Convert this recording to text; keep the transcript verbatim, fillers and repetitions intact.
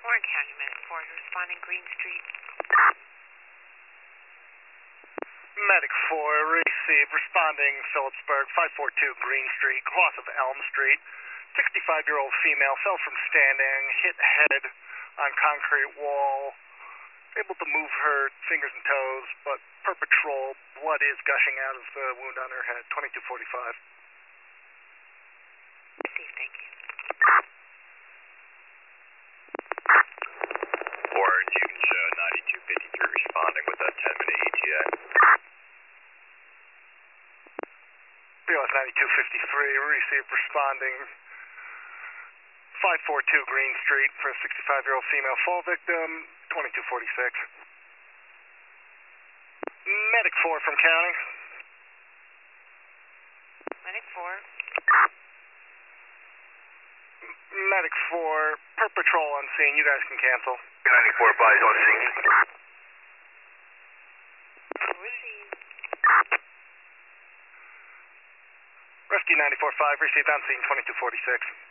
Warren County Medic four, responding Green Street. Medic four, receive, responding Phillipsburg, five four two Green Street, cross of Elm Street. sixty-five-year-old female fell from standing, hit head on concrete wall, able to move her fingers and toes, but per patrol, blood is gushing out of the wound on her head, twenty-two forty-five. Steve, thank you. Orange, you can show ninety-two fifty-three responding with a ten-minute E T A. B O S ninety-two fifty-three, received, responding five four two Green Street for a sixty-five-year-old female fall victim, twenty-two forty-six. Medic four from county. Medic four. Medic four, per patrol on scene, you guys can cancel. ninety-four bodies on scene. Receive. Rescue ninety-four five, received on scene, twenty-two forty-six.